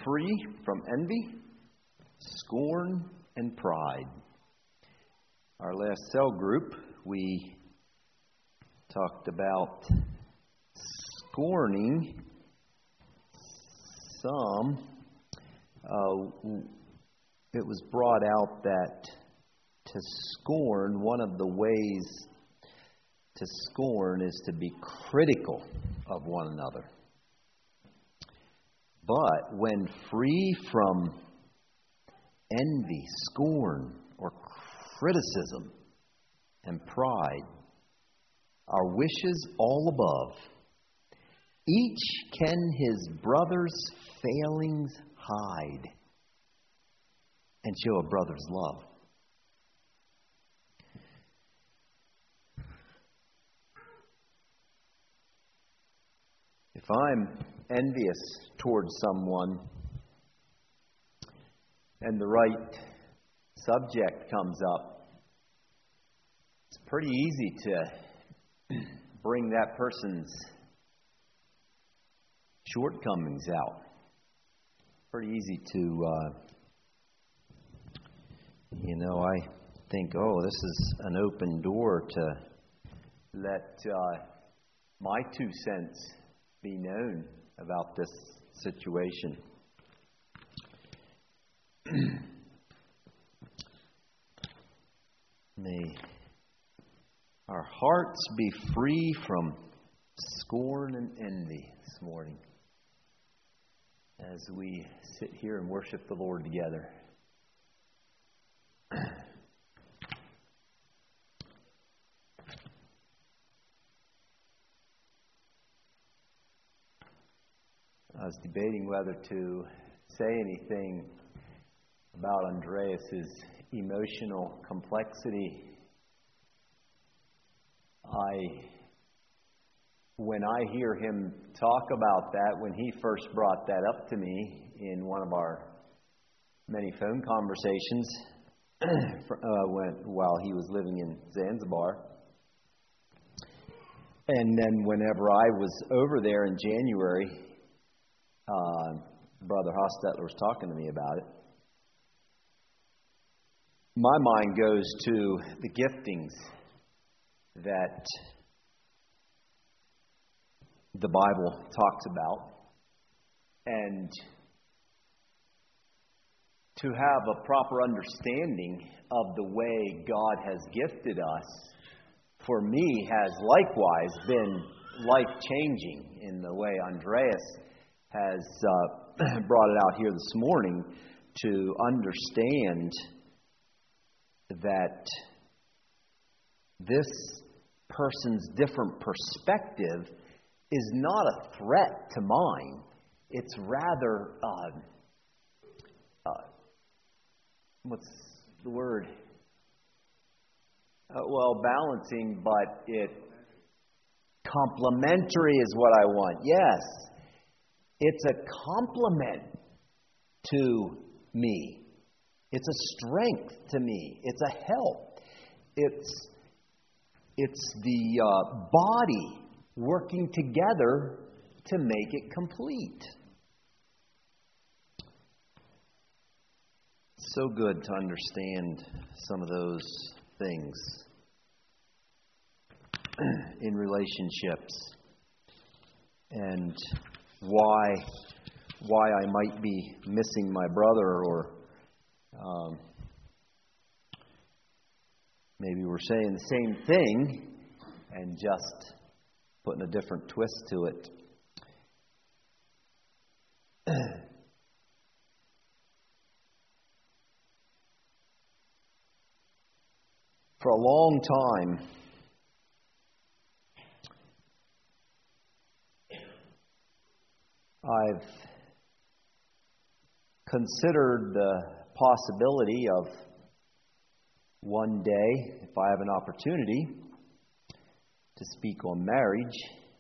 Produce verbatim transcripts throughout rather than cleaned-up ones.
free from envy, scorn, and pride. Our last cell group, we talked about scorning some. Uh, it was brought out that to scorn, one of the ways to scorn is to be critical of one another. But when free from envy, scorn, or criticism and pride, our wishes all above, each can his brother's failings hide and show a brother's love. If I'm envious towards someone and the right subject comes up, it's pretty easy to bring that person's shortcomings out. Pretty easy to, uh, you know, I think, oh, this is an open door to let uh, my two cents be known about this situation. May our hearts be free from scorn and envy this morning as we sit here and worship the Lord together. I was debating whether to say anything about Andreas's emotional complexity. I, when I hear him talk about that, when he first brought that up to me in one of our many phone conversations uh, when, while he was living in Zanzibar, and then whenever I was over there in January, Uh, Brother Hostetler was talking to me about it. My mind goes to the giftings that the Bible talks about, and to have a proper understanding of the way God has gifted us, for me, has likewise been life-changing in the way Andreas has uh, brought it out here this morning, to understand that this person's different perspective is not a threat to mine. It's rather, uh, uh, what's the word? Uh, well, balancing, but it complementary is what I want. Yes. It's a complement to me. It's a strength to me. It's a help. It's, it's the uh, body working together to make it complete. So good to understand some of those things in relationships, and why why I might be missing my brother, or um, maybe we're saying the same thing and just putting a different twist to it. For a long time, I've considered the possibility of one day, if I have an opportunity, to speak on marriage.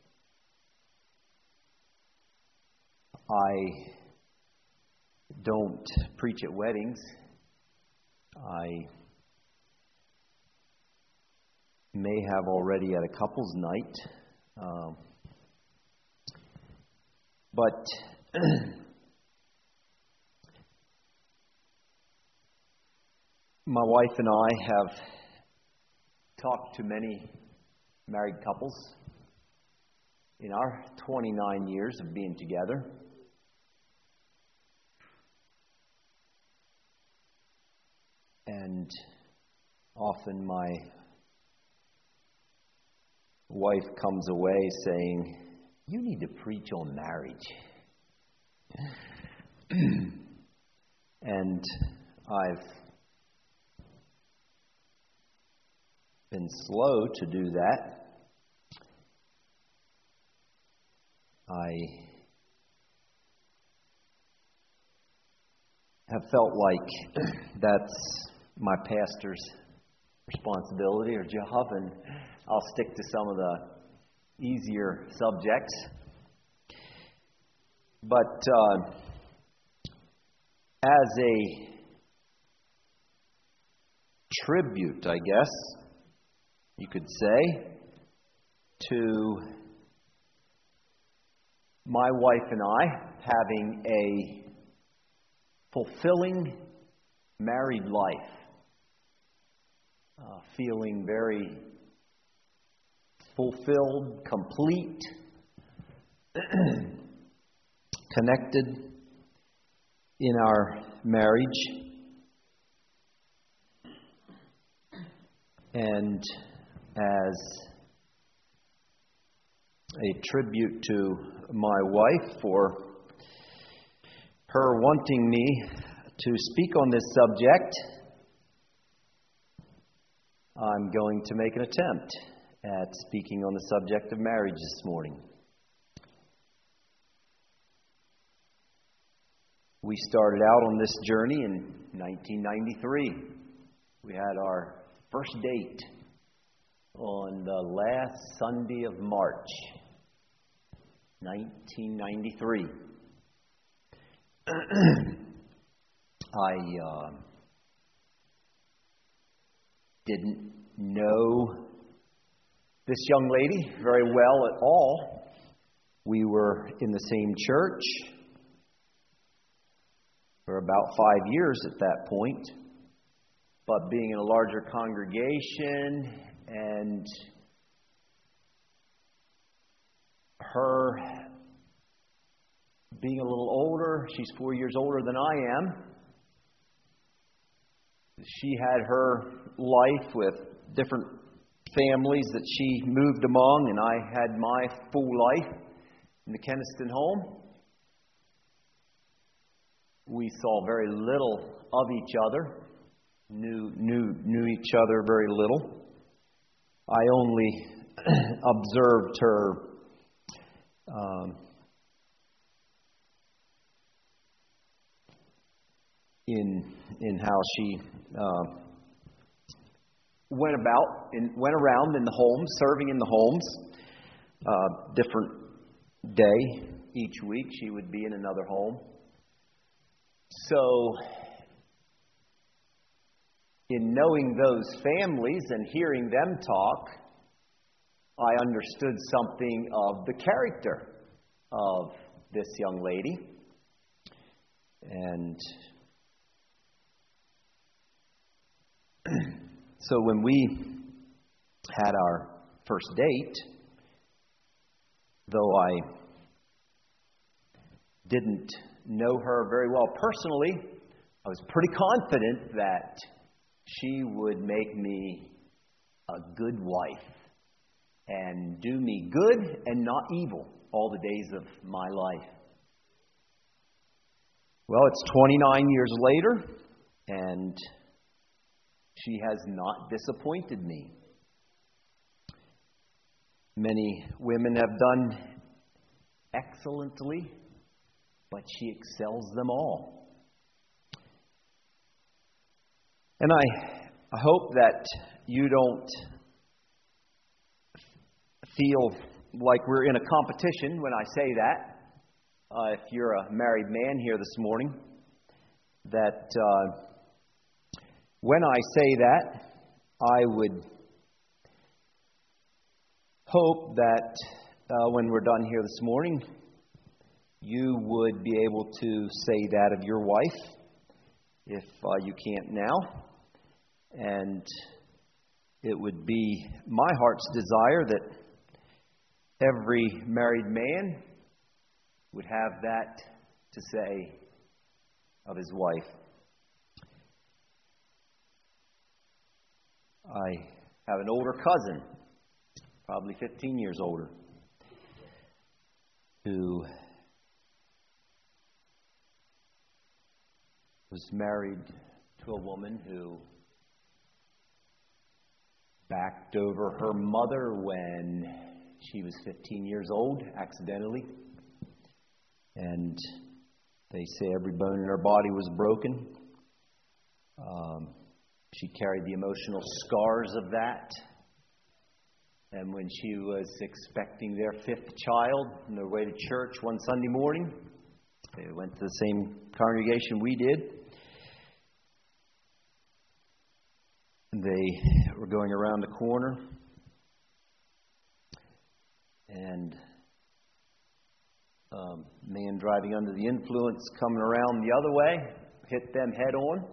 I don't preach at weddings. I may have already at a couple's night. Um, but My wife and I have talked to many married couples in our twenty-nine years of being together. And often my wife comes away saying, "You need to preach on marriage." And I've been slow to do that. I have felt like that's my pastor's responsibility or job, and I'll stick to some of the easier subjects. But uh, as a tribute, I guess you could say, to my wife and I having a fulfilling married life, uh, feeling very fulfilled, complete, connected in our marriage, and as a tribute to my wife for her wanting me to speak on this subject, I'm going to make an attempt at speaking on the subject of marriage this morning. We started out on this journey in nineteen ninety-three. We had our first date on the last Sunday of March, nineteen ninety-three. I uh, didn't know this young lady very well at all. We were in the same church for about five years at that point. But being in a larger congregation and her being a little older, she's four years older than I am. She had her life with different families that she moved among, and I had my full life in the Keniston home. We saw very little of each other, knew knew knew each other very little. I only observed her um, in in how she uh, went about and went around in the homes, serving in the homes. Uh, different day each week, she would be in another home. So, in knowing those families and hearing them talk, I understood something of the character of this young lady. And so when we had our first date, though I didn't know her very well personally, I was pretty confident that she would make me a good wife and do me good and not evil all the days of my life. Well, it's twenty-nine years later, and she has not disappointed me. Many women have done excellently, but she excels them all. And I, I hope that you don't feel like we're in a competition when I say that. Uh, if you're a married man here this morning, that uh, when I say that, I would hope that uh, when we're done here this morning, you would be able to say that of your wife, if uh, you can't now. And it would be my heart's desire that every married man would have that to say of his wife. I have an older cousin, probably fifteen years older, who was married to a woman who backed over her mother when she was fifteen years old, accidentally. And they say every bone in her body was broken. Um, she carried the emotional scars of that. And when she was expecting their fifth child on their way to church one Sunday morning, they went to the same congregation we did. They were going around the corner, and a man driving under the influence coming around the other way hit them head on.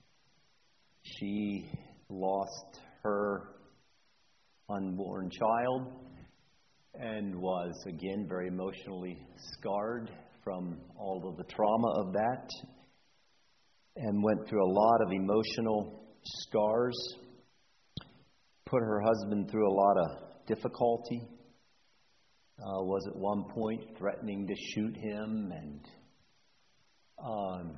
She lost her unborn child and was again very emotionally scarred from all of the trauma of that, and went through a lot of emotional scars, put her husband through a lot of difficulty, uh, was at one point threatening to shoot him, and um,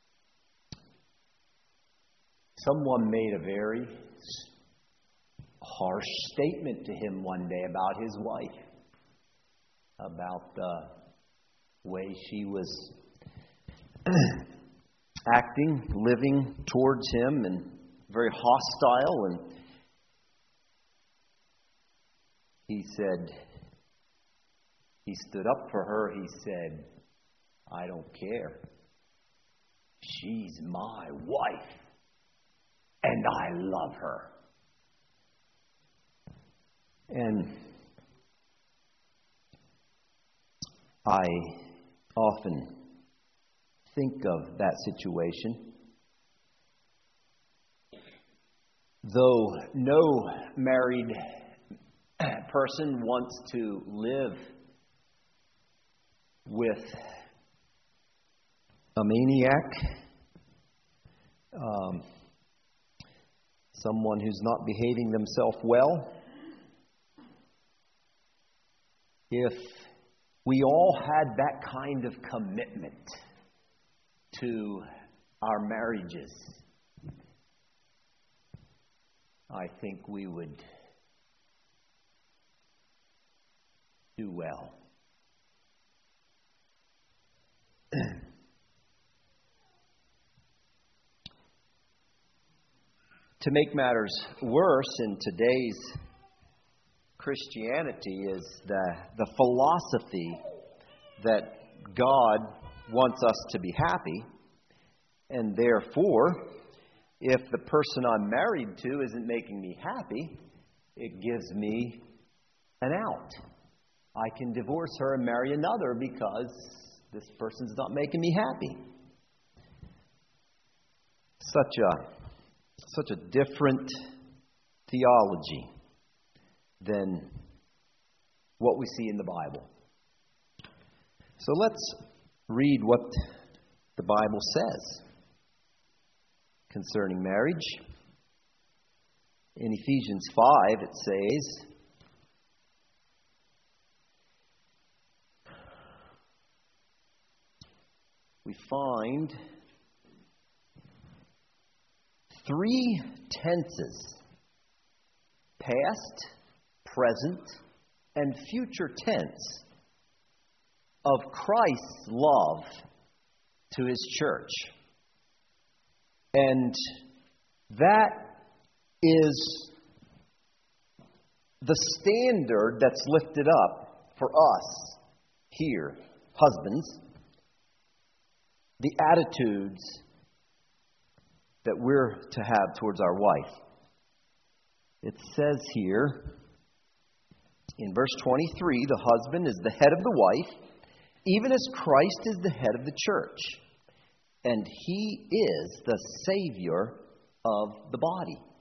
someone made a very harsh statement to him one day about his wife, about the way she was acting, living towards him, and very hostile. And he said, he stood up for her. He said, "I don't care. She's my wife, and I love her." And I often think of that situation. Though no married person wants to live with a maniac, um, someone who's not behaving themselves well, if we all had that kind of commitment to our marriages, I think we would do well. To make matters worse in today's Christianity is the, the philosophy that God wants us to be happy, and therefore, if the person I'm married to isn't making me happy, it gives me an out. I can divorce her and marry another because this person's not making me happy. Such a such a different theology than what we see in the Bible. So let's read what the Bible says concerning marriage. In Ephesians five, it says, we find three tenses: past, present, and future tense of Christ's love to His church. And that is the standard that's lifted up for us here, husbands, the attitudes that we're to have towards our wife. It says here in verse twenty-three, the husband is the head of the wife, even as Christ is the head of the church, and He is the Savior of the body.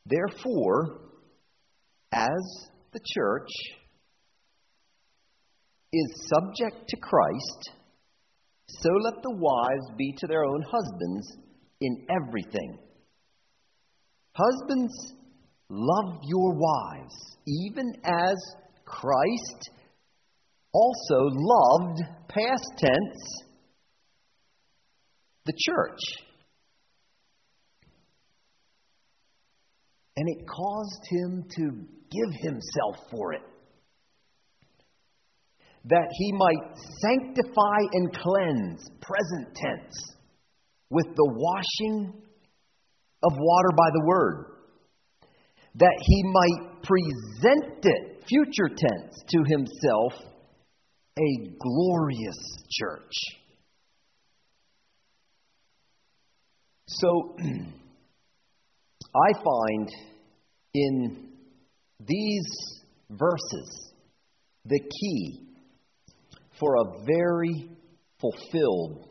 Therefore, as the church is subject to Christ, so let the wives be to their own husbands in everything. Husbands, love your wives, even as Christ also loved, past tense, the church. And it caused him to give himself for it, that he might sanctify and cleanse, present tense, with the washing of water by the word, that he might present it, future tense, to himself, a glorious church. So, I find in these verses the key for a very fulfilled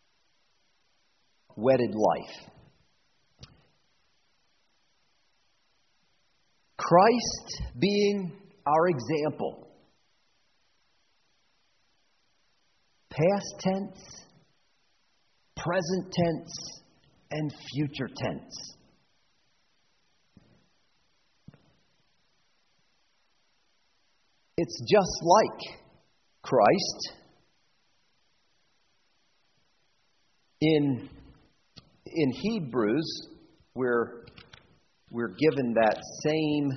wedded life. Christ being our example. Past tense, present tense, and future tense. It's just like Christ in in Hebrews, we're we're given that same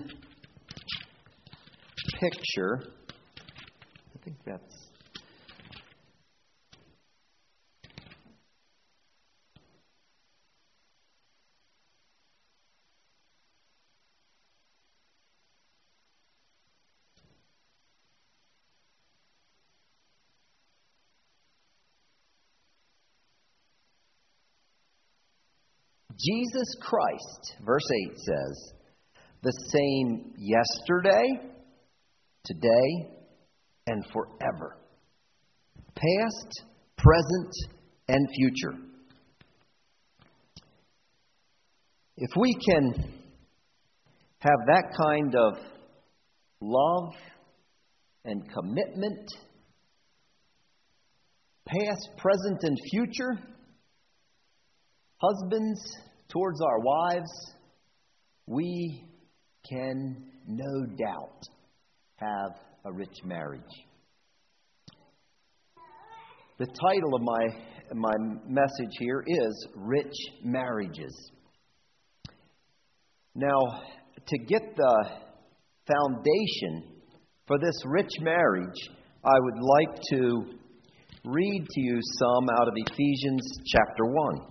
picture. I think that's Jesus Christ, verse eight says, the same yesterday, today, and forever. Past, present, and future. If we can have that kind of love and commitment, past, present, and future, husbands towards our wives, we can no doubt have a rich marriage. The title of my, my message here is Rich Marriages. Now, to get the foundation for this rich marriage, I would like to read to you some out of Ephesians chapter one.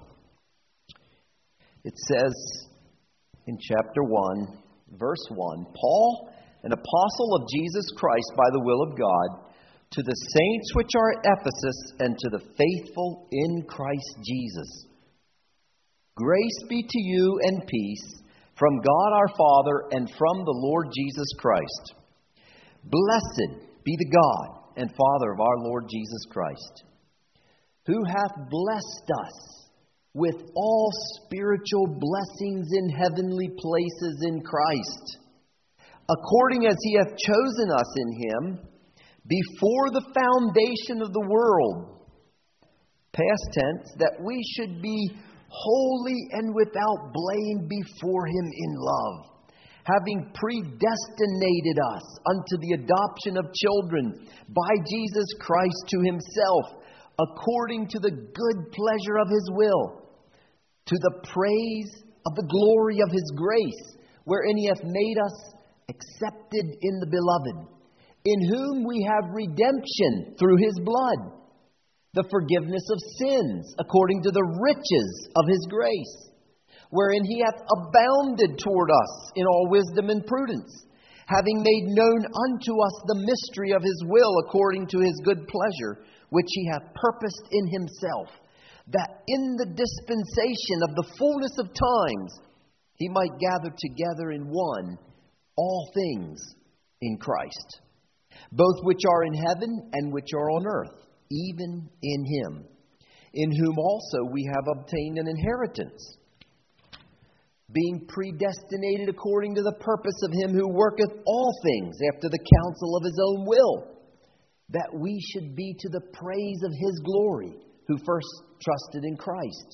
It says in chapter one, verse one, Paul, an apostle of Jesus Christ by the will of God, to the saints which are at Ephesus and to the faithful in Christ Jesus. Grace be to you and peace from God our Father and from the Lord Jesus Christ. Blessed be the God and Father of our Lord Jesus Christ, who hath blessed us with all spiritual blessings in heavenly places in Christ, according as He hath chosen us in Him before the foundation of the world, past tense, that we should be holy and without blame before Him in love, having predestinated us unto the adoption of children by Jesus Christ to Himself, according to the good pleasure of His will, to the praise of the glory of His grace, wherein He hath made us accepted in the Beloved, in whom we have redemption through His blood, the forgiveness of sins, according to the riches of His grace, wherein He hath abounded toward us in all wisdom and prudence, having made known unto us the mystery of His will, according to His good pleasure, which He hath purposed in Himself, that in the dispensation of the fullness of times He might gather together in one all things in Christ, both which are in heaven and which are on earth, even in Him, in whom also we have obtained an inheritance. being predestinated according to the purpose of Him who worketh all things after the counsel of His own will, that we should be to the praise of His glory, who first trusted in Christ,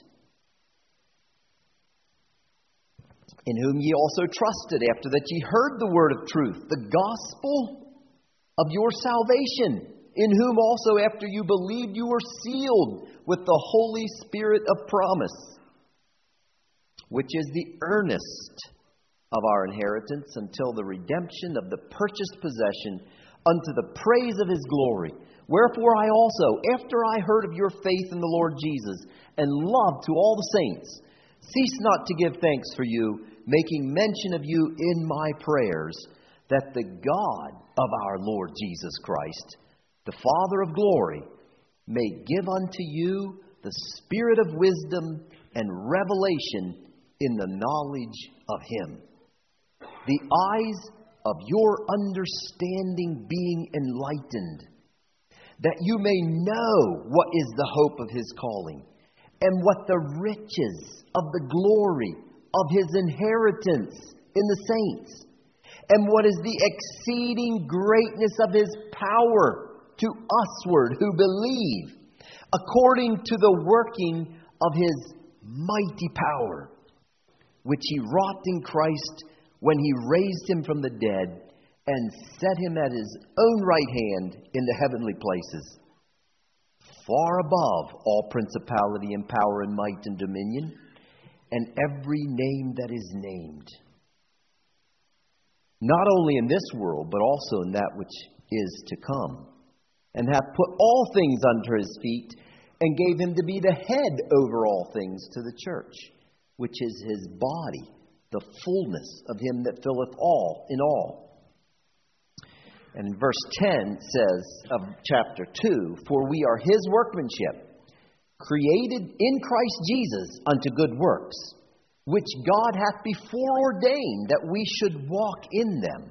in whom ye also trusted, after that ye heard the word of truth, the gospel of your salvation, in whom also after you believed you were sealed with the Holy Spirit of promise, which is the earnest of our inheritance until the redemption of the purchased possession unto the praise of His glory. Wherefore I also, after I heard of your faith in the Lord Jesus and love to all the saints, cease not to give thanks for you, making mention of you in my prayers, that the God of our Lord Jesus Christ, the Father of glory, may give unto you the spirit of wisdom and revelation in the knowledge of Him, the eyes of your understanding being enlightened, that you may know what is the hope of His calling, and what the riches of the glory of His inheritance in the saints, and what is the exceeding greatness of His power to usward who believe, according to the working of His mighty power, which He wrought in Christ when He raised Him from the dead and set Him at His own right hand in the heavenly places, far above all principality and power and might and dominion, and every name that is named, not only in this world, but also in that which is to come, and hath put all things under His feet, and gave Him to be the head over all things to the church, which is His body, the fullness of Him that filleth all in all. And verse ten says of chapter two, for we are His workmanship, created in Christ Jesus unto good works, which God hath before ordained that we should walk in them.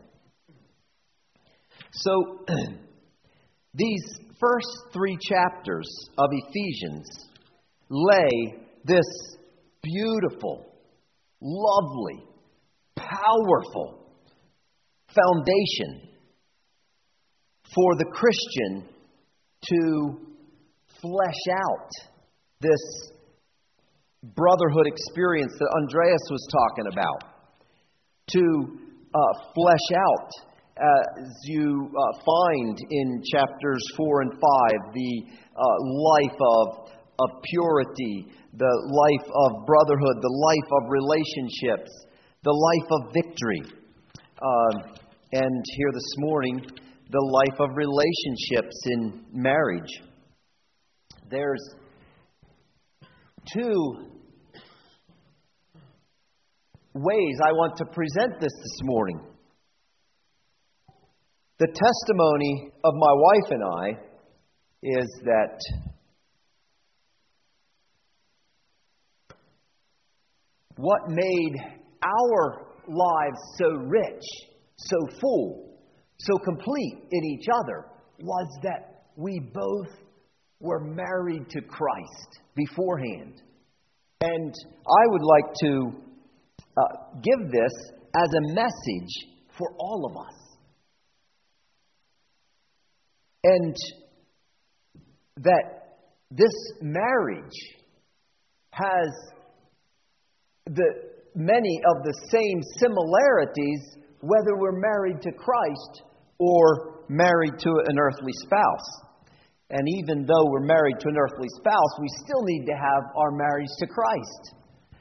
So, these first three chapters of Ephesians lay this beautiful, lovely, powerful foundation for the Christian to flesh out this brotherhood experience that Andreas was talking about, to uh, flesh out, uh, as you uh, find in chapters four and five, the uh, life of, of purity, the life of brotherhood, the life of relationships, the life of victory. Uh, and here this morning, the life of relationships in marriage. There's two ways I want to present this this morning. The testimony of my wife and I is that what made our lives so rich, so full, so complete in each other was that we both were married to Christ beforehand. And I would like to uh, give this as a message for all of us. And that this marriage has the many of the same similarities whether we're married to Christ or married to an earthly spouse. And even though we're married to an earthly spouse, we still need to have our marriage to Christ.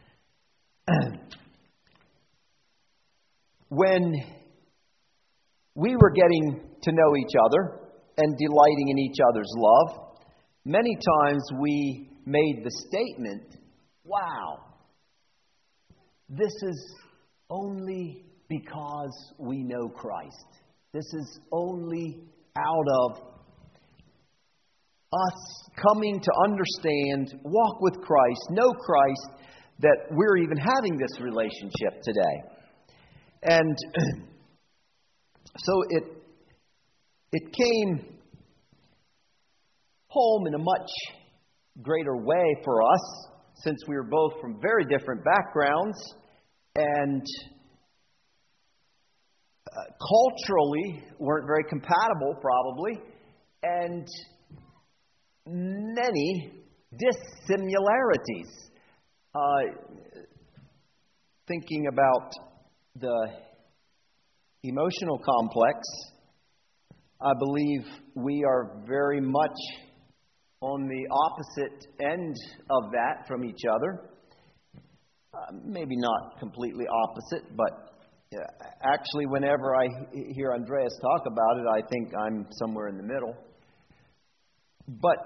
When we were getting to know each other and delighting in each other's love, many times we made the statement, wow, this is only because we know Christ. This is only out of us coming to understand, walk with Christ, know Christ, that we're even having this relationship today. And so it it came home in a much greater way for us, since we were both from very different backgrounds, and uh, culturally weren't very compatible, probably, and many dissimilarities. Uh, thinking about the emotional complex, I believe we are very much on the opposite end of that from each other. Uh, maybe not completely opposite, but uh, actually whenever I hear Andreas talk about it, I think I'm somewhere in the middle. But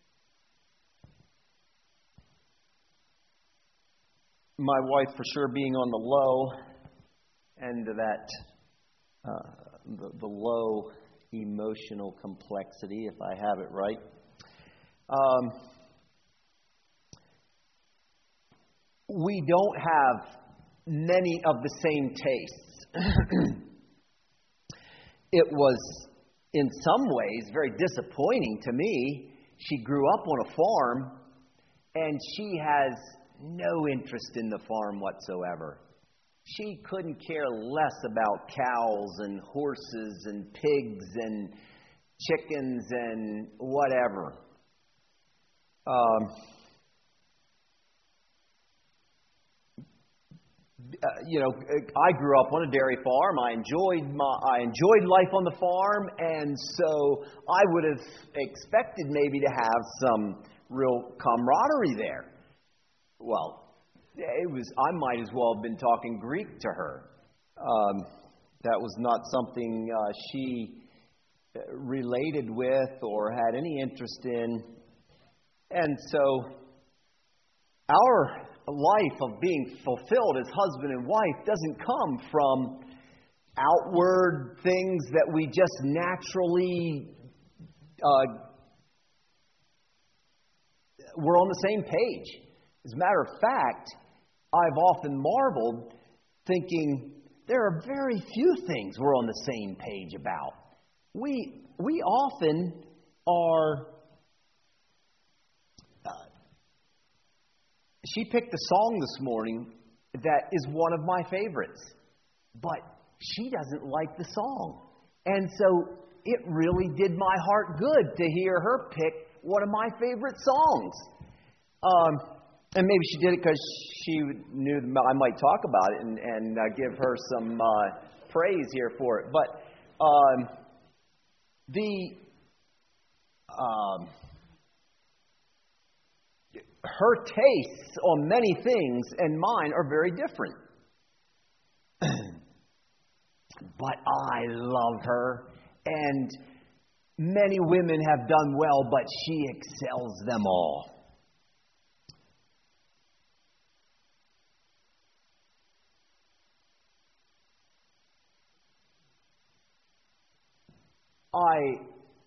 my wife for sure being on the low end of that, uh, the, the low emotional complexity, if I have it right. Um, we don't have many of the same tastes. It was, in some ways, very disappointing to me. She grew up on a farm, and she has no interest in the farm whatsoever. She couldn't care less about cows and horses and pigs and chickens and whatever. Um, uh, you know, I grew up on a dairy farm. I enjoyed my, I enjoyed life on the farm, and so I would have expected maybe to have some real camaraderie there. Well, it was. I might as well have been talking Greek to her. Um, that was not something uh, she related with or had any interest in. And so our life of being fulfilled as husband and wife doesn't come from outward things that we just naturally uh, we're on the same page. As a matter of fact, I've often marveled thinking there are very few things we're on the same page about. We we often are... Uh, she picked a song this morning that is one of my favorites, but she doesn't like the song. And so it really did my heart good to hear her pick one of my favorite songs. Um... And maybe she did it because she knew I might talk about it and, and uh, give her some uh, praise here for it. But um, the um, her tastes on many things and mine are very different. But I love her, and many women have done well, but she excels them all. I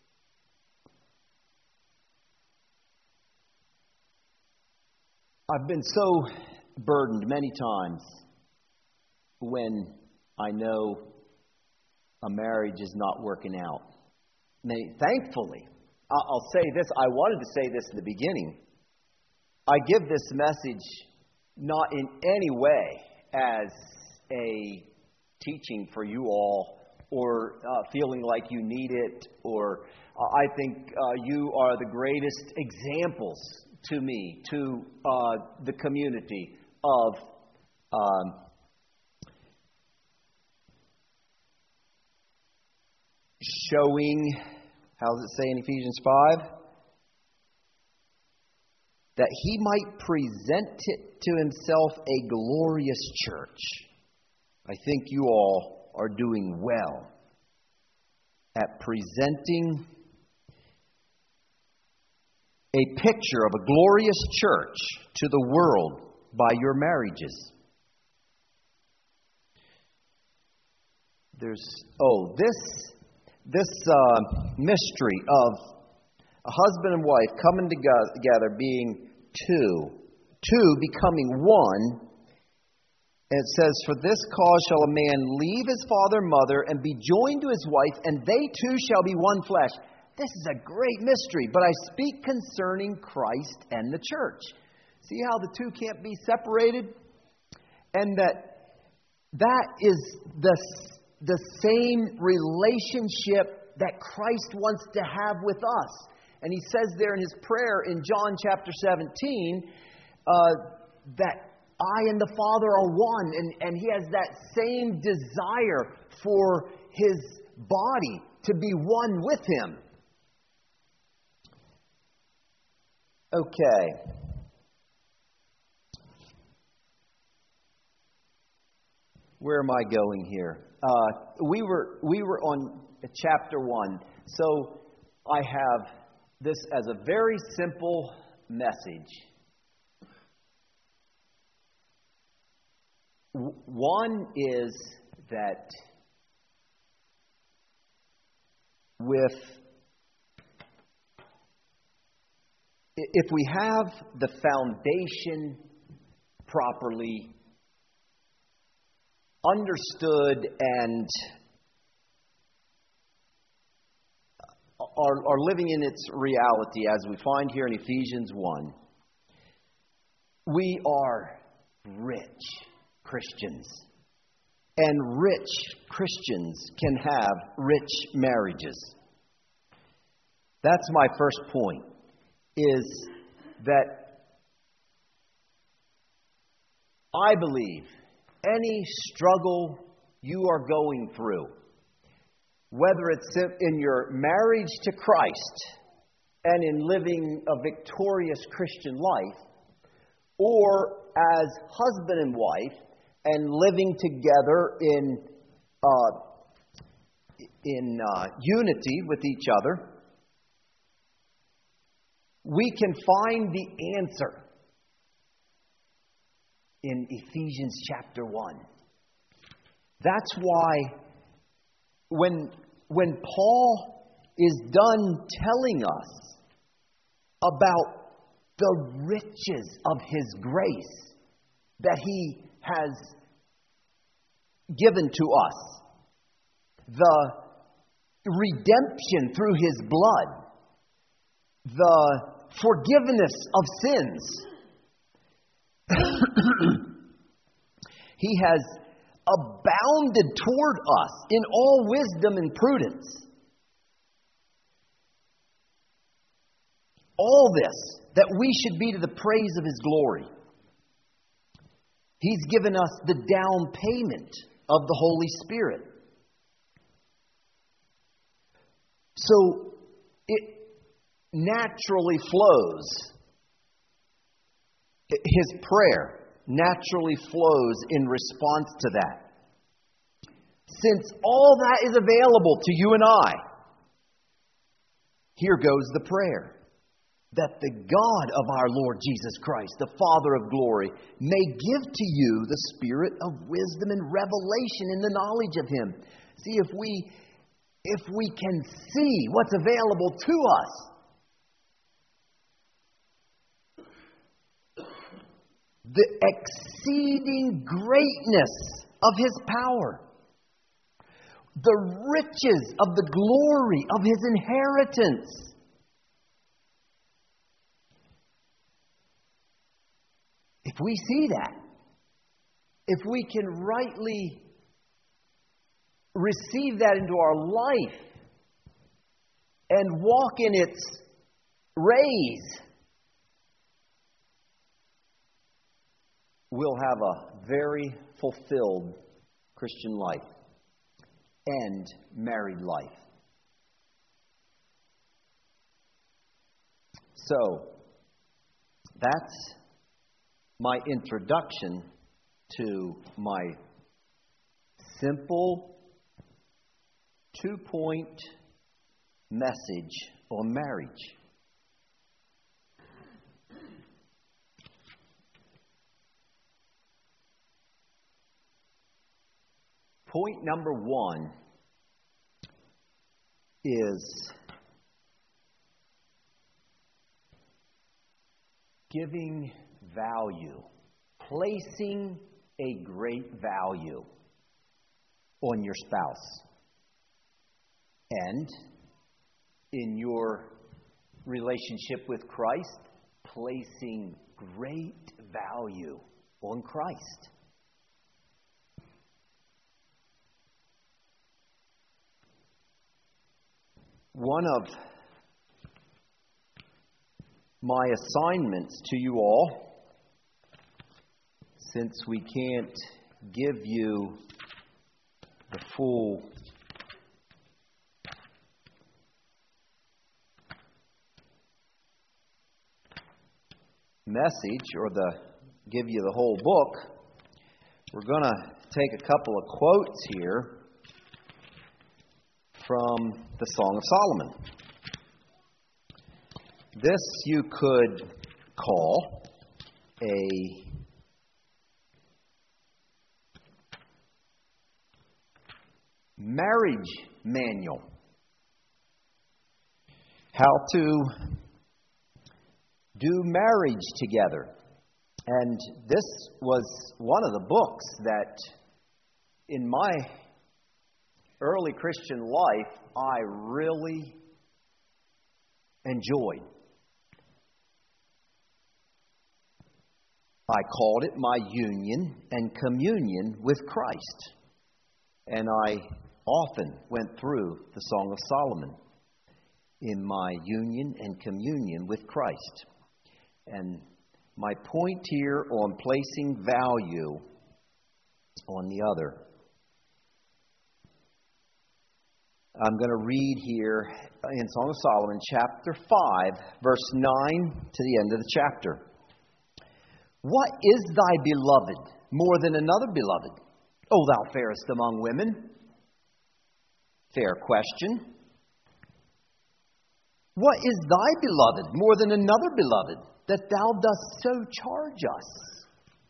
I've been so burdened many times when I know a marriage is not working out. Many, thankfully, I'll say this. I wanted to say this in the beginning. I give this message not in any way as a teaching for you all, or uh, feeling like you need it, or uh, I think uh, you are the greatest examples to me, to uh, the community of um, showing, how does it say in Ephesians five? That he might present it to himself a glorious church. I think you all are doing well at presenting a picture of a glorious church to the world by your marriages. There's, oh, this, this uh, mystery of a husband and wife coming together, being two, two becoming one. It says, for this cause shall a man leave his father and mother and be joined to his wife, and they two shall be one flesh. This is a great mystery, but I speak concerning Christ and the church. See how the two can't be separated? And that that is the, the same relationship that Christ wants to have with us. And he says there in his prayer in John chapter seventeen uh, that I and the Father are one. And, and he has that same desire for his body to be one with him. Okay. Where am I going here? Uh, we were we were on chapter one. So I have this as a very simple message. One is that with if we have the foundation properly understood and are, are living in its reality, as we find here in Ephesians one, we are rich Christians. And rich Christians can have rich marriages. That's my first point, is that I believe any struggle you are going through, whether it's in your marriage to Christ and in living a victorious Christian life, or as husband and wife and living together in uh, in uh, unity with each other, we can find the answer in Ephesians chapter one. That's why when, when Paul is done telling us about the riches of his grace that he has given to us, the redemption through his blood, the forgiveness of sins, he has abounded toward us in all wisdom and prudence. All this, that we should be to the praise of his glory. He's given us the down payment of the Holy Spirit. So it naturally flows. His prayer naturally flows in response to that. Since all that is available to you and I, here goes the prayer. That the God of our Lord Jesus Christ, the Father of glory, may give to you the spirit of wisdom and revelation in the knowledge of him. See, if we if we can see what's available to us, the exceeding greatness of his power, the riches of the glory of his inheritance. If we see that, if we can rightly receive that into our life and walk in its rays, we'll have a very fulfilled Christian life and married life. So, that's my introduction to my simple two-point message on marriage. Point number one is giving value, placing a great value on your spouse. And in your relationship with Christ, placing great value on Christ. One of my assignments to you all, since we can't give you the full message or the give you the whole book, we're going to take a couple of quotes here from the Song of Solomon. This you could call a marriage manual. How to do marriage together. And this was one of the books that in my early Christian life I really enjoyed. I called it my union and communion with Christ. And I often went through the Song of Solomon in my union and communion with Christ. And my point here on placing value on the other, I'm going to read here in Song of Solomon, chapter five, verse nine to the end of the chapter. What is thy beloved more than another beloved, O thou fairest among women? Fair question. What is thy beloved more than another beloved, that thou dost so charge us?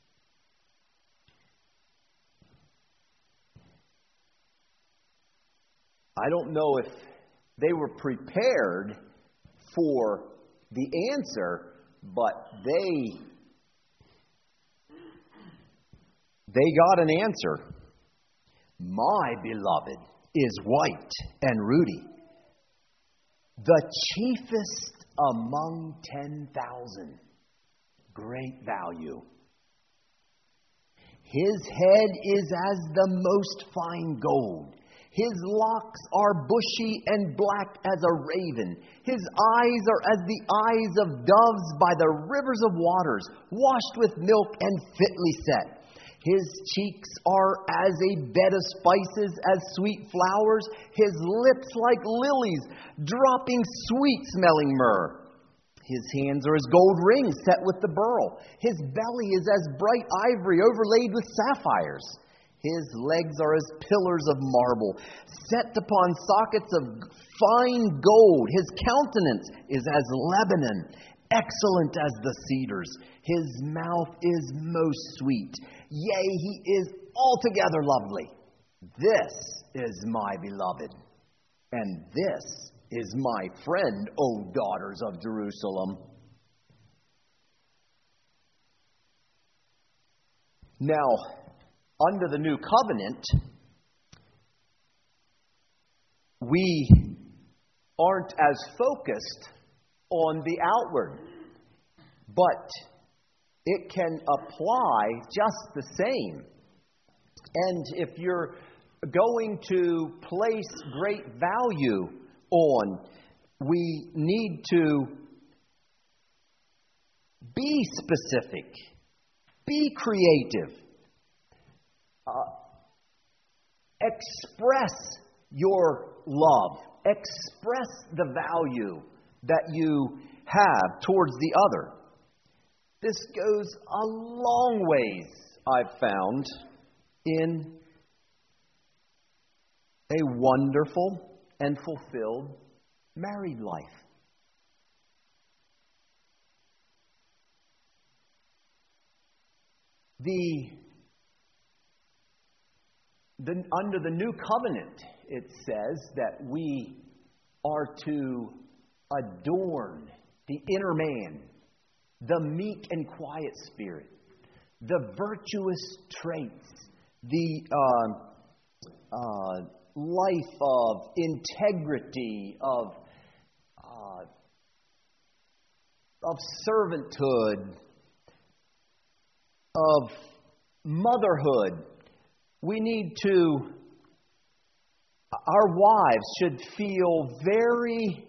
I don't know if they were prepared for the answer, but they they got an answer. My beloved is white and ruddy, the chiefest among ten thousand. Great value. His head is as the most fine gold. His locks are bushy and black as a raven. His eyes are as the eyes of doves by the rivers of waters, washed with milk and fitly set. His cheeks are as a bed of spices, as sweet flowers. His lips like lilies, dropping sweet-smelling myrrh. His hands are as gold rings set with the beryl. His belly is as bright ivory overlaid with sapphires. His legs are as pillars of marble, set upon sockets of fine gold. His countenance is as Lebanon, excellent as the cedars. His mouth is most sweet. Yea, he is altogether lovely. This is my beloved, and this is my friend, O daughters of Jerusalem. Now, under the new covenant, we aren't as focused on the outward, but it can apply just the same. And if you're going to place great value on, we need to be specific, be creative, uh, express your love, express the value that you have towards the other. This goes a long ways, I've found, in a wonderful and fulfilled married life. The, the under the new covenant, it says that we are to adorn the inner man, the meek and quiet spirit, the virtuous traits, the uh, uh, life of integrity, of uh, of servanthood, of motherhood. We need to our wives should feel very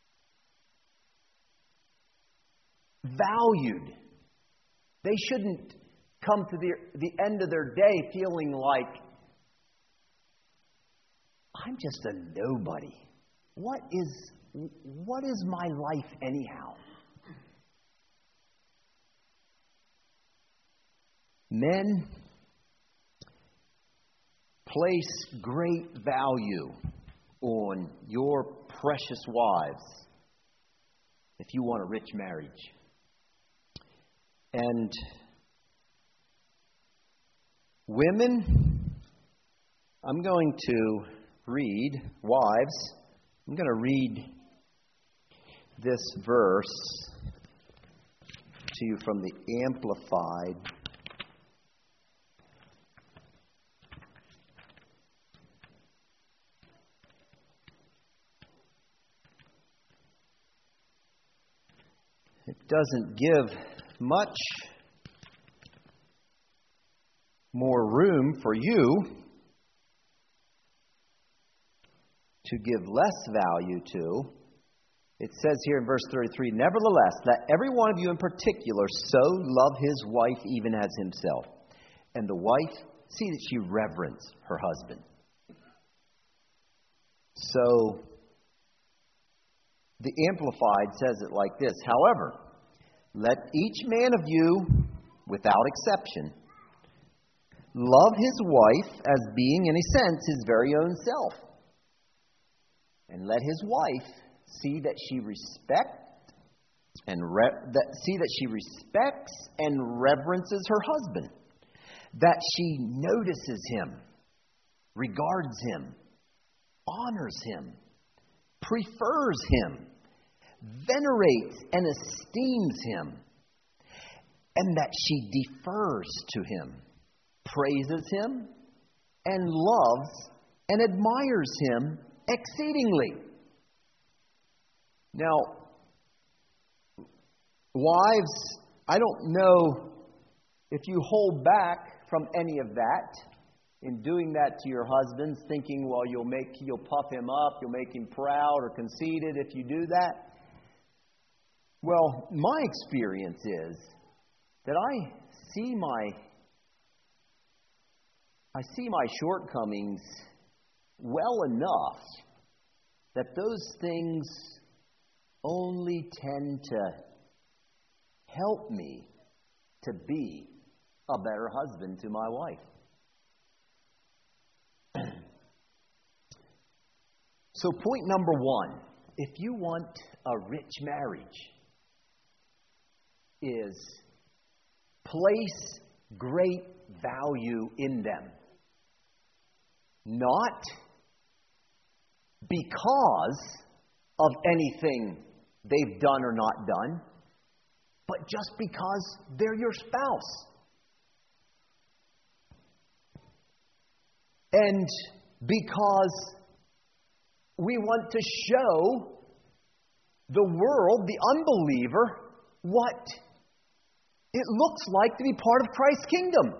valued. They shouldn't come to the, the end of their day feeling like, I'm just a nobody. What is, what is my life anyhow? Men, place great value on your precious wives if you want a rich marriage. And women, I'm going to read, wives, I'm going to read this verse to you from the Amplified. It doesn't give much more room for you to give less value to. It says here in verse thirty-three, nevertheless, let every one of you in particular so love his wife even as himself. And the wife, see that she reverence her husband. So, the Amplified says it like this, however, let each man of you, without exception, love his wife as being, in a sense, his very own self. And let his wife see that she respect and re- that see that she respects and reverences her husband, that she notices him, regards him, honors him, prefers him, venerates and esteems him, and that she defers to him, praises him, and loves and admires him exceedingly. Now, wives, I don't know if you hold back from any of that in doing that to your husbands, thinking, well, you'll make you'll puff him up, you'll make him proud or conceited if you do that. Well, my experience is that I see my I see my shortcomings well enough that those things only tend to help me to be a better husband to my wife. So point number one, if you want a rich marriage, is place great value in them. Not because of anything they've done or not done, but just because they're your spouse. And because we want to show the world, the unbeliever, what it looks like to be part of Christ's kingdom.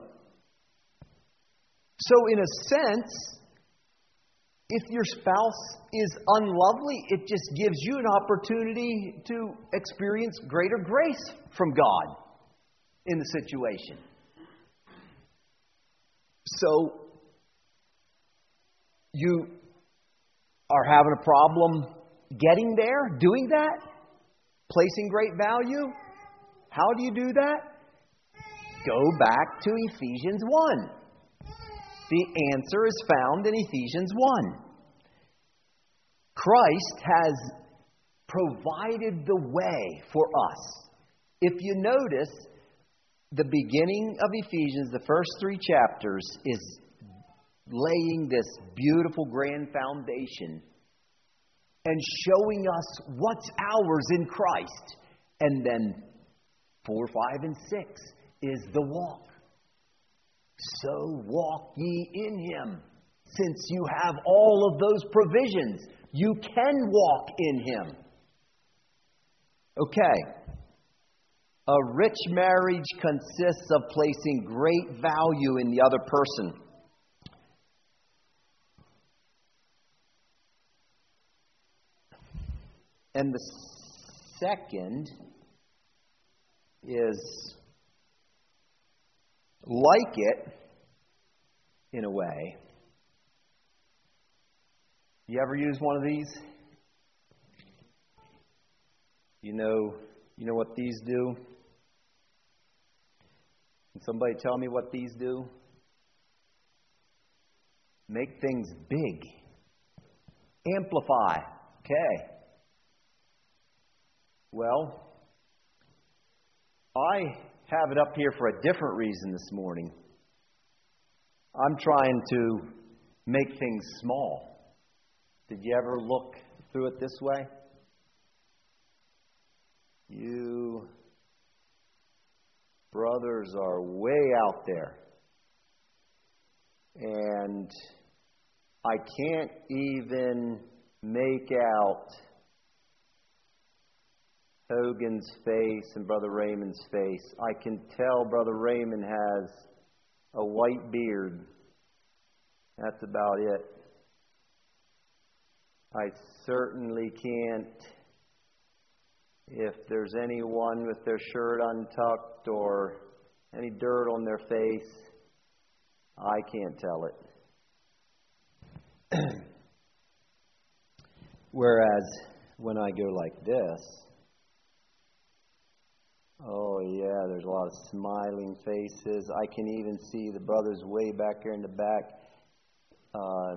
So in a sense, if your spouse is unlovely, it just gives you an opportunity to experience greater grace from God in the situation. So you are having a problem getting there, doing that, placing great value. How do you do that? Go back to Ephesians one. The answer is found in Ephesians one. Christ has provided the way for us. If you notice, the beginning of Ephesians, the first three chapters, is laying this beautiful grand foundation and showing us what's ours in Christ. And then four, five, and six is the walk. So walk ye in him. Since you have all of those provisions, you can walk in him. Okay. A rich marriage consists of placing great value in the other person. And the second is like it in a way. You ever use one of these? You know, you know what these do? Can somebody tell me what these do? Make things big. Amplify. Okay. Well, I have it up here for a different reason this morning. I'm trying to make things small. Did you ever look through it this way? You brothers are way out there. And I can't even make out Hogan's face and Brother Raymond's face. I can tell Brother Raymond has a white beard. That's about it. I certainly can't, if there's anyone with their shirt untucked or any dirt on their face, I can't tell it. Whereas when I go like this, oh yeah, there's a lot of smiling faces. I can even see the brothers way back here in the back. Uh,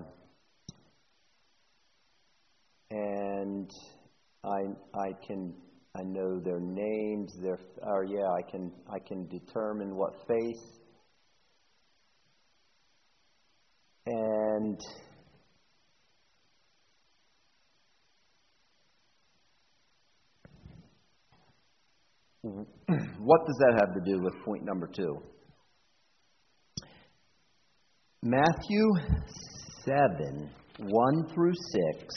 and I I can I know their names, their or yeah, I can I can determine what face. And what does that have to do with point number two? Matthew seven, one through six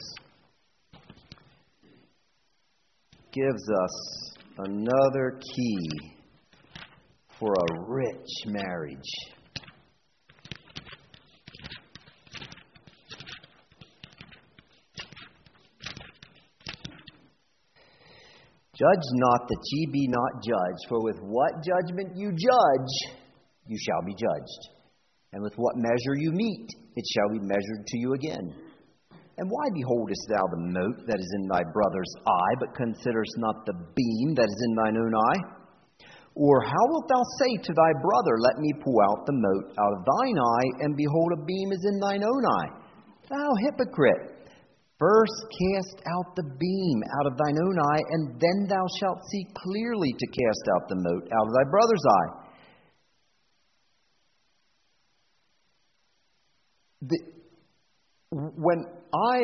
gives us another key for a rich marriage. Judge not that ye be not judged, for with what judgment you judge, you shall be judged. And with what measure you meet, it shall be measured to you again. And why beholdest thou the mote that is in thy brother's eye, but considerest not the beam that is in thine own eye? Or how wilt thou say to thy brother, let me pull out the mote out of thine eye, and behold, a beam is in thine own eye? Thou hypocrite! First cast out the beam out of thine own eye, and then thou shalt see clearly to cast out the mote out of thy brother's eye. The, when I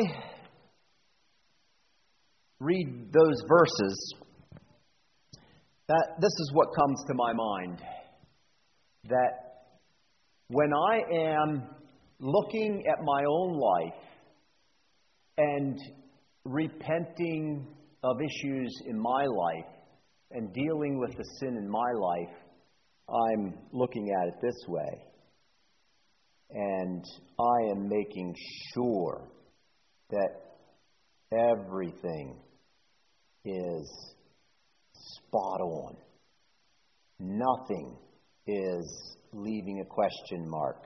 read those verses, that this is what comes to my mind. That when I am looking at my own life and repenting of issues in my life and dealing with the sin in my life, I'm looking at it this way. And I am making sure that everything is spot on. Nothing is leaving a question mark.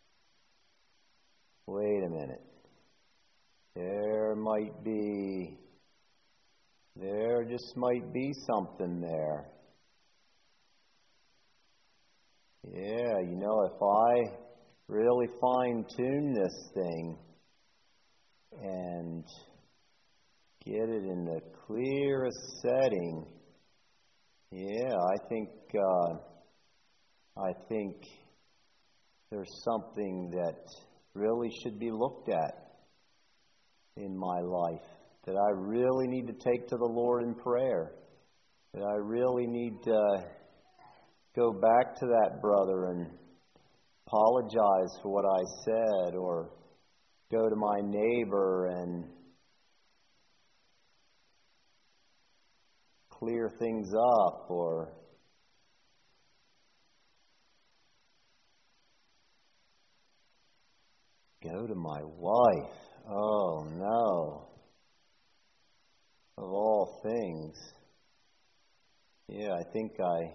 Wait a minute. There might be, there just might be something there. Yeah, you know, if I really fine-tune this thing and get it in the clearest setting, yeah, I think uh, I think there's something that really should be looked at in my life, that I really need to take to the Lord in prayer, that I really need to go back to that brother and apologize for what I said, or go to my neighbor and clear things up, or go to my wife. Oh, no. of all things. Yeah, I think I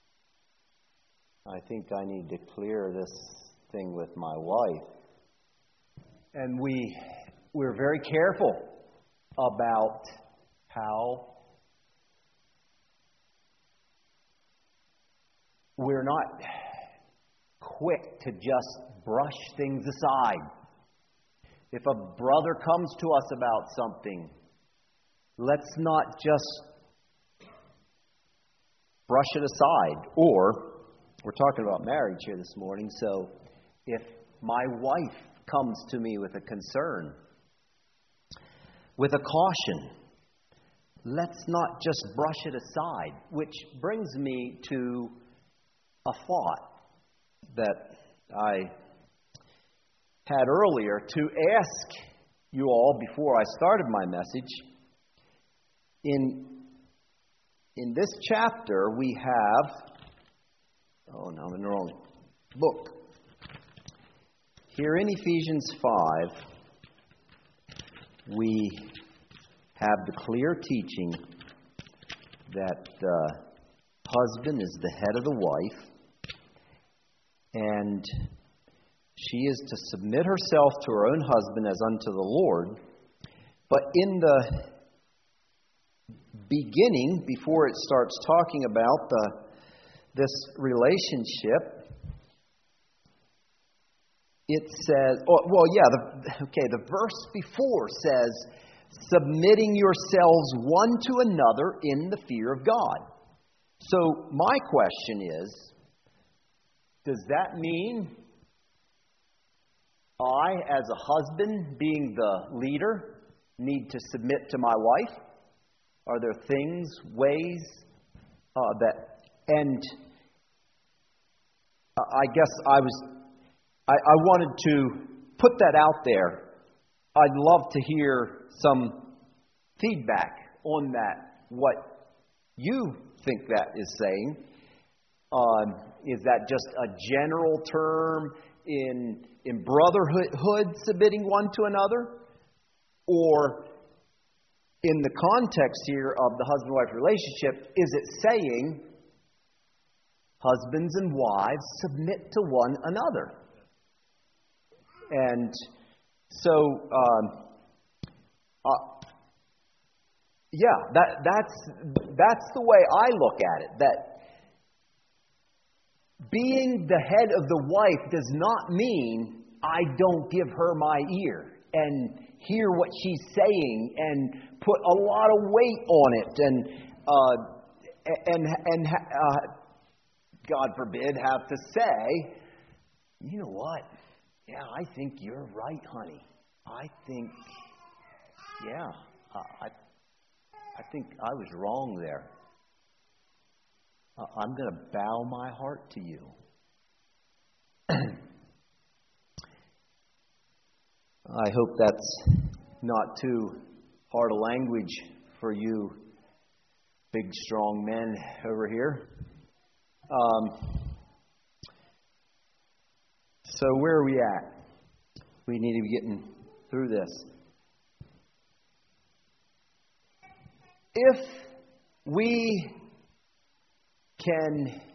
I think I need to clear this thing with my wife. And we we're very careful about how we're not quick to just brush things aside. If a brother comes to us about something, let's not just brush it aside. Or, we're talking about marriage here this morning, so if my wife comes to me with a concern, with a caution, let's not just brush it aside. Which brings me to a thought that I had earlier to ask you all before I started my message. In, in this chapter, we have, oh no, I'm in the wrong book. Here in Ephesians five, we have the clear teaching that the husband is the head of the wife, and she is to submit herself to her own husband as unto the Lord. But in the beginning, before it starts talking about the this relationship, it says, oh, well, yeah, the, okay, the verse before says, submitting yourselves one to another in the fear of God. So my question is, does that mean I, as a husband, being the leader, need to submit to my wife? Are there things, ways uh, that, and I guess I was, I, I wanted to put that out there. I'd love to hear some feedback on that, what you think that is saying. Um, is that just a general term in in brotherhood, submitting one to another? Or in the context here of the husband-wife relationship, is it saying husbands and wives submit to one another? And so, um, uh, yeah, that that's that's the way I look at it. That being the head of the wife does not mean I don't give her my ear and hear what she's saying and put a lot of weight on it and uh, and and uh, God forbid have to say, you know what? Yeah, I think you're right, honey. I think, yeah, I I think I was wrong there. I'm going to bow my heart to you. I hope that's not too hard a language for you big, strong men over here. Um, so where are we at? We need to be getting through this. If we can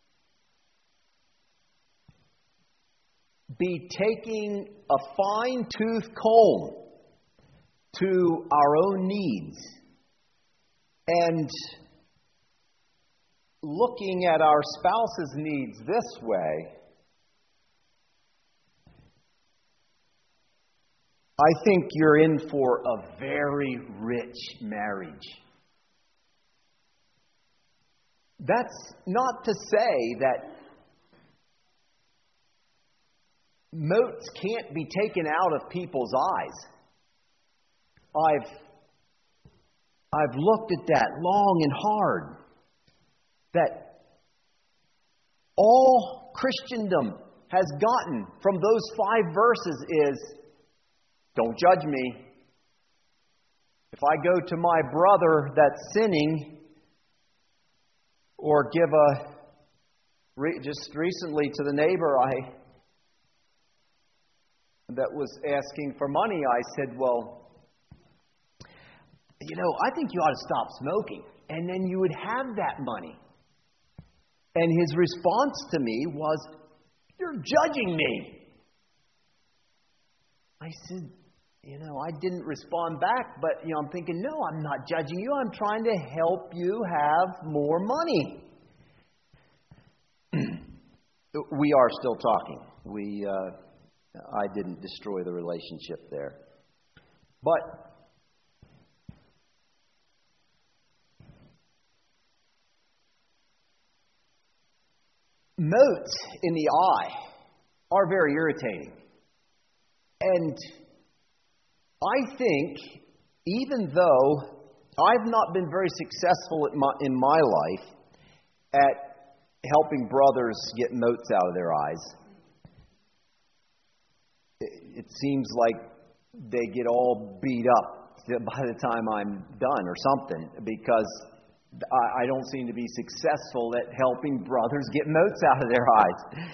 be taking a fine-tooth comb to our own needs and looking at our spouse's needs this way, I think you're in for a very rich marriage. That's not to say that motes can't be taken out of people's eyes. I've I've looked at that long and hard. That all Christendom has gotten from those five verses is, don't judge me. If I go to my brother that's sinning, or give a, re, just recently to the neighbor I that was asking for money, I said, well, you know, I think you ought to stop smoking. And then you would have that money. And his response to me was, you're judging me. I said, you know, I didn't respond back, but, you know, I'm thinking, no, I'm not judging you. I'm trying to help you have more money. We are still talking. We, uh, I didn't destroy the relationship there. But motes in the eye are very irritating. And I think, even though I've not been very successful at my, in my life at helping brothers get motes out of their eyes, it, it seems like they get all beat up by the time I'm done or something, because I, I don't seem to be successful at helping brothers get motes out of their eyes.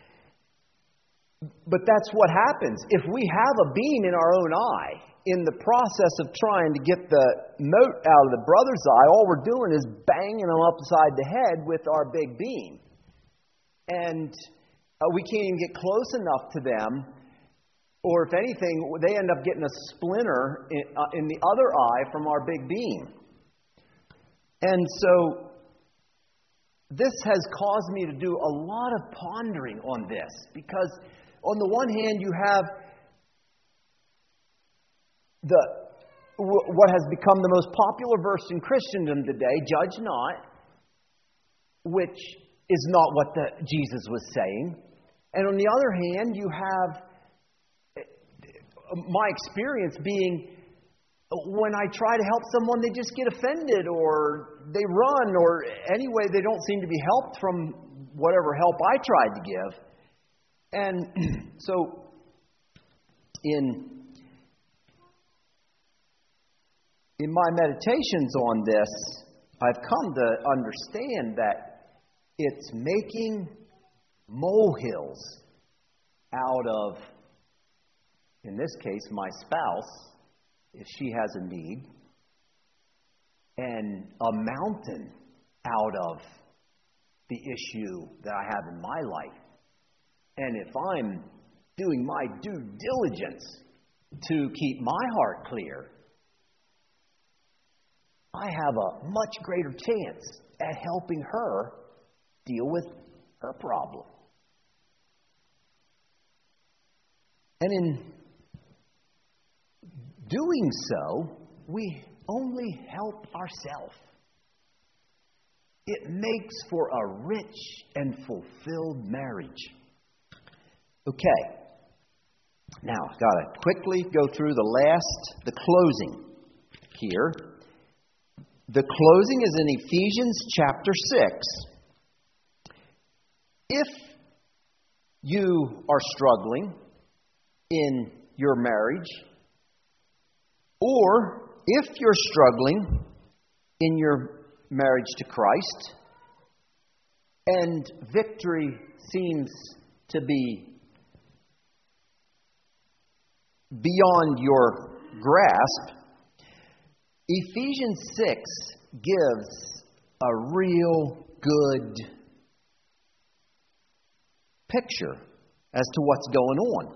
But that's what happens. If we have a beam in our own eye, in the process of trying to get the mote out of the brother's eye, all we're doing is banging them upside the head with our big beam. And uh, we can't even get close enough to them. Or if anything, they end up getting a splinter in, uh, in the other eye from our big beam. And so this has caused me to do a lot of pondering on this, because on the one hand, you have the what has become the most popular verse in Christendom today, "Judge not," which is not what the, Jesus was saying. And on the other hand, you have my experience being, when I try to help someone, they just get offended, or they run, or anyway, they don't seem to be helped from whatever help I tried to give. And so, in in my meditations on this, I've come to understand that it's making molehills out of, in this case, my spouse, if she has a need, and a mountain out of the issue that I have in my life. And if I'm doing my due diligence to keep my heart clear, I have a much greater chance at helping her deal with her problem. And in doing so, we only help ourselves. It makes for a rich and fulfilled marriage. Okay. Now, I've got to quickly go through the last, the closing here. The closing is in Ephesians chapter six. If you are struggling in your marriage, or if you're struggling in your marriage to Christ, and victory seems to be beyond your grasp, Ephesians six gives a real good picture as to what's going on.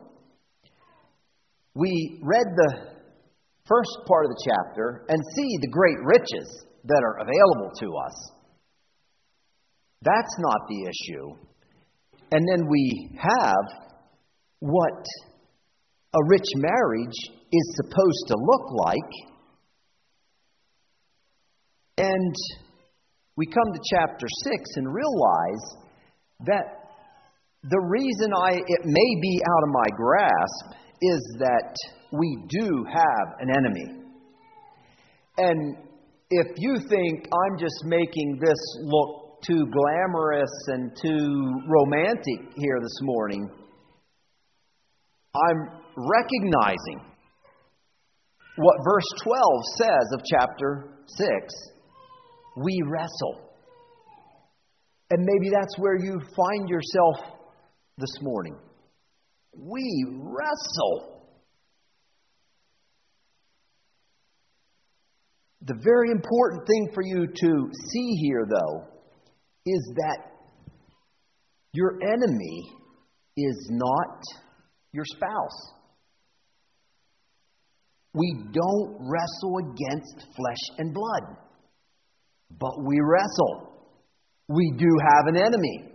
We read the first part of the chapter and see the great riches that are available to us. That's not the issue. And then we have what a rich marriage is supposed to look like. And we come to chapter six and realize that the reason I it may be out of my grasp is that we do have an enemy. And if you think I'm just making this look too glamorous and too romantic here this morning, I'm recognizing what verse twelve says of chapter six. We wrestle. And maybe that's where you find yourself this morning. We wrestle. The very important thing for you to see here, though, is that your enemy is not your spouse. We don't wrestle against flesh and blood, but we wrestle. We do have an enemy.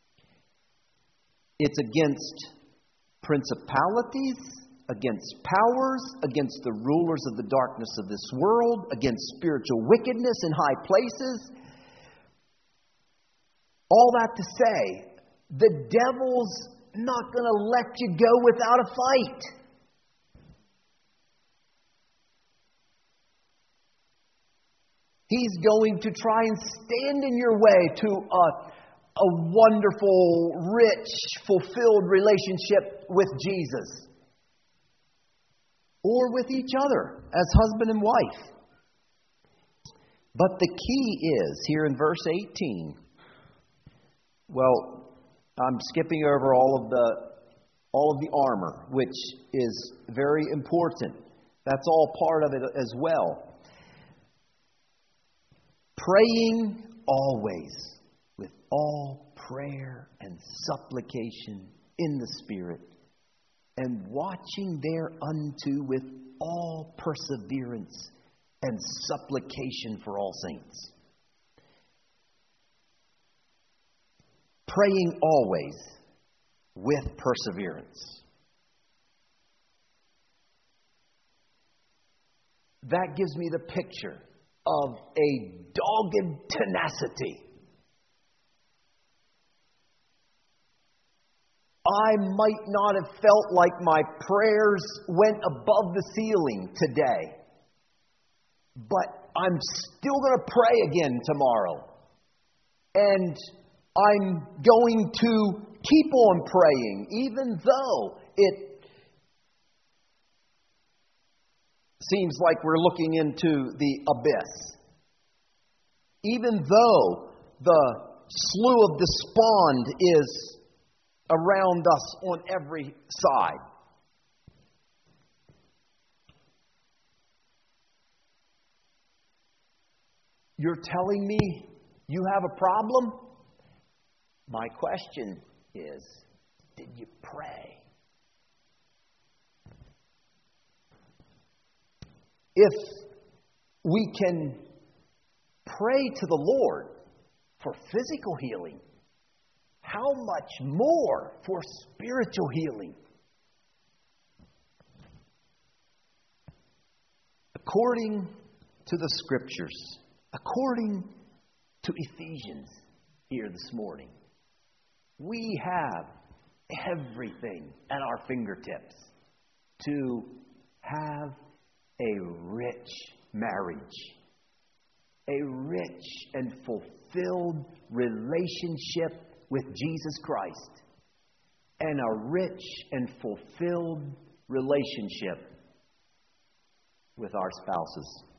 It's against principalities, against powers, against the rulers of the darkness of this world, against spiritual wickedness in high places. All that to say, the devil's not going to let you go without a fight. He's going to try and stand in your way to a, a wonderful, rich, fulfilled relationship with Jesus. Or with each other as husband and wife. But the key is, here in verse eighteen, well, I'm skipping over all of the all of the armor, which is very important. That's all part of it as well. Praying always with all prayer and supplication in the Spirit, and watching thereunto with all perseverance and supplication for all saints. Praying always with perseverance. That gives me the picture of a dogged tenacity. I might not have felt like my prayers went above the ceiling today, but I'm still going to pray again tomorrow. And I'm going to keep on praying, even though it seems like we're looking into the abyss. Even though the slough of despond is around us on every side. You're telling me you have a problem? My question is, did you pray? If we can pray to the Lord for physical healing, how much more for spiritual healing? According to the Scriptures, according to Ephesians here this morning, we have everything at our fingertips to have a rich marriage, a rich and fulfilled relationship with Jesus Christ, and a rich and fulfilled relationship with our spouses.